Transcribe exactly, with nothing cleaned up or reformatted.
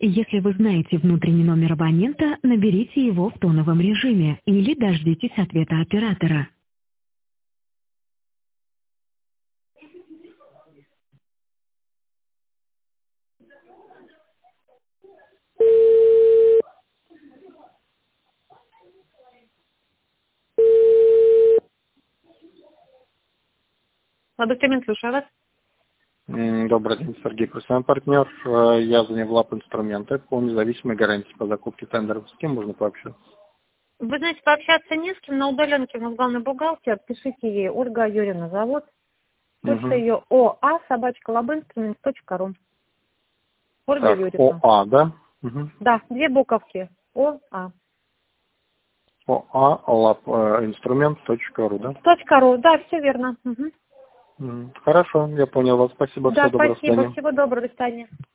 Если вы знаете внутренний номер абонента, наберите его в тоновом режиме или дождитесь ответа оператора. Лабостемент, слушаю вас. М, Добрый день, Сергей, профессиональный партнер. Э, Я звоню в лаб инструменты по независимой гарантии по закупке тендеров. С кем можно пообщаться? Вы знаете, пообщаться не с кем, на удаленке у нас главный бухгалтер. Пишите ей Ольга Юрьевна, зовут. Почта Мгм. ее оа собачка лабинструмент точка ру. Ольга Так, Юрьевна. ОА, да? Угу. Да, две буковки. оа. ОА лаб инструмент точка ру, да? Точка ру, да, все верно. Мгм. М, Хорошо, я понял вас. Спасибо, всего Да, доброго, до спасибо. свидания. Всего доброго, до свидания.